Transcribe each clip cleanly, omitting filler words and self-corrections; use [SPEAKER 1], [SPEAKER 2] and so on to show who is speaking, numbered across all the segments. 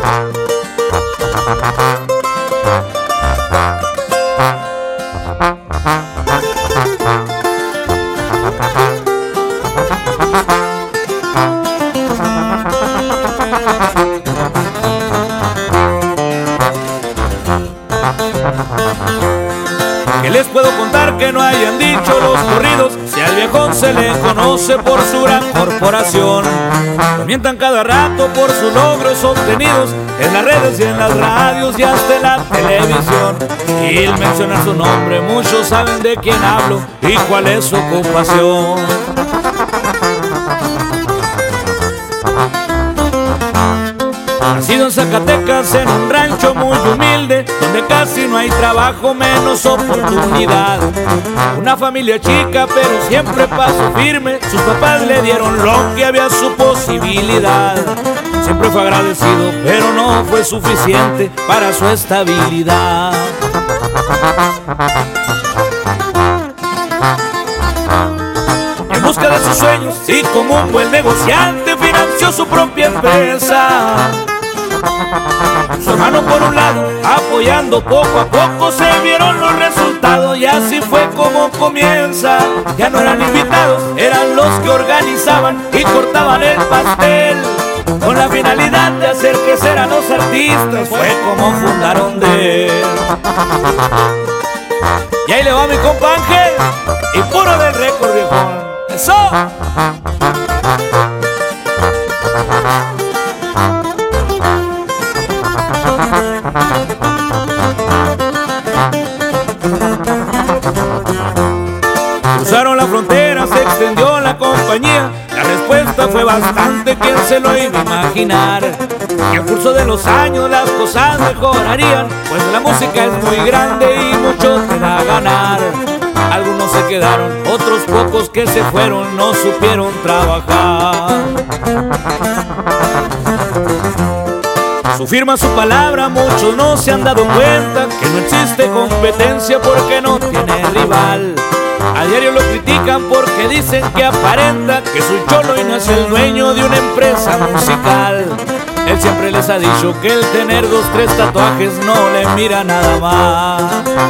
[SPEAKER 1] ¿Qué les puedo contar que no hayan dicho los corridos? Si al viejón se le conoce por su gran corporación, lo mientan cada rato por sus logros obtenidos en las redes y en las radios y hasta en la televisión. Y al mencionar su nombre muchos saben de quién hablo y cuál es su ocupación. Nacido en Zacatecas, en un rancho muy humilde, donde casi no hay trabajo, menos oportunidad. Una familia chica, pero siempre paso firme. Sus papás le dieron lo que había su posibilidad. Siempre fue agradecido, pero no fue suficiente para su estabilidad. En busca de sus sueños y como un buen negociante financió su propia empresa. Su hermano por un lado, apoyando poco a poco, se vieron los resultados y así fue como comienza. Ya no eran invitados, eran los que organizaban y cortaban el pastel, con la finalidad de hacer crecer a los artistas. Fue como fundaron de él. Y ahí le va mi compa Ángel, y puro del récord, viejón. ¡Eso! Cruzaron la frontera, se extendió la compañía. La respuesta fue bastante, ¿quién se lo iba a imaginar? Que al curso de los años las cosas mejorarían, pues la música es muy grande y mucho te da a ganar. Algunos se quedaron, otros pocos que se fueron no supieron trabajar. Su firma, su palabra, muchos no se han dado cuenta que no existe competencia porque no tiene rival. A diario lo critican porque dicen que aparenta que es un cholo y no es el dueño de una empresa musical. Él siempre les ha dicho que el tener 2, 3 tatuajes no le mira nada más.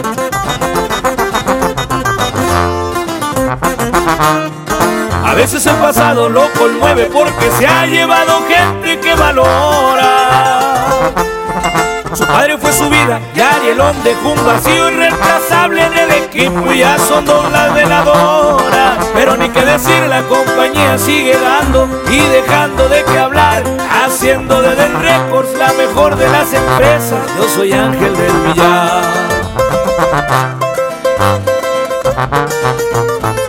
[SPEAKER 1] A veces el pasado lo conmueve porque se ha llevado gente que valora. Su padre fue su vida y Arielón dejó un vacío irreemplazable en el equipo y ya son 2 las veladoras. Pero ni que decir, la compañía sigue dando y dejando de qué hablar, haciendo de Del Records la mejor de las empresas. Yo soy Ángel del Villar.